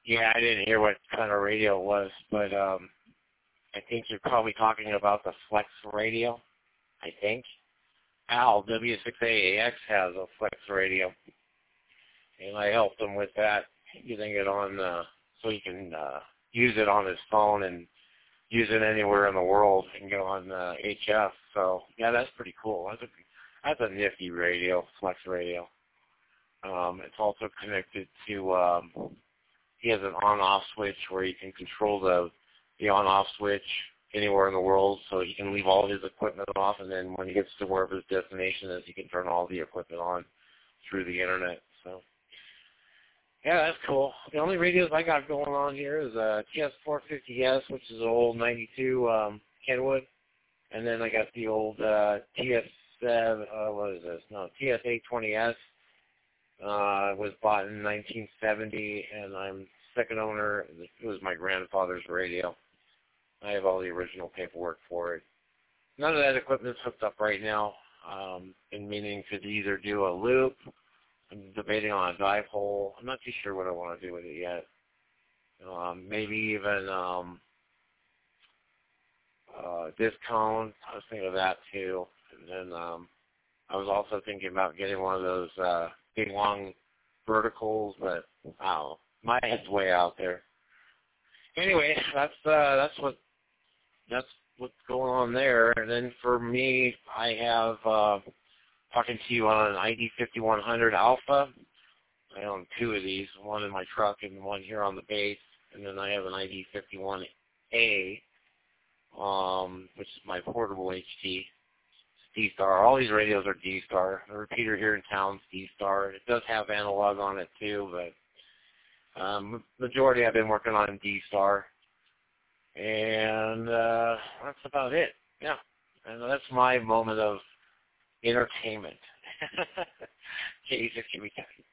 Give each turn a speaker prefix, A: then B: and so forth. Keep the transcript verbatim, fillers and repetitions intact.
A: Yeah, I didn't hear what kind of radio it was, but um, I think you're probably talking about the Flex radio, I think. Al, W six A A X has a Flex radio, and I helped him with that, getting it on, uh, so he can uh, use it on his phone and use it anywhere in the world and go on uh, H F. So, yeah, that's pretty cool. That's a, that's a nifty radio, Flex radio. Um, it's also connected to, um, he has an on-off switch where you can control the, the on-off switch anywhere in the world, so he can leave all his equipment off, and then when he gets to wherever his destination is, he can turn all the equipment on through the internet. So, yeah, that's cool. The only radios I got going on here is a T S four fifty S, which is an old ninety-two um, Kenwood, and then I got the old uh, T S seven, uh, what is this? No, T S eight twenty S. Uh, it was bought in nineteen seventy, and I'm second owner. It was my grandfather's radio. I have all the original paperwork for it. None of that equipment's hooked up right now. Um, in meaning to either do a loop. I'm debating on a dipole. I'm not too sure what I want to do with it yet. Um, maybe even um, uh, disc cone. I was thinking of that too. And then um, I was also thinking about getting one of those uh, big long verticals, but wow, my head's way out there. Anyway, that's uh, that's what that's what's going on there. And then for me, I have uh, talking to you on an I D fifty-one hundred Alpha. I own two of these, one in my truck and one here on the base. And then I have an I D fifty-one A, um, which is my portable H T. D-Star. All these radios are D-Star. The repeater here in town's D-Star. It does have analog on it too, but um, majority I've been working on D-Star. And uh, that's about it. Yeah. And that's my moment of entertainment. Okay, just give me time.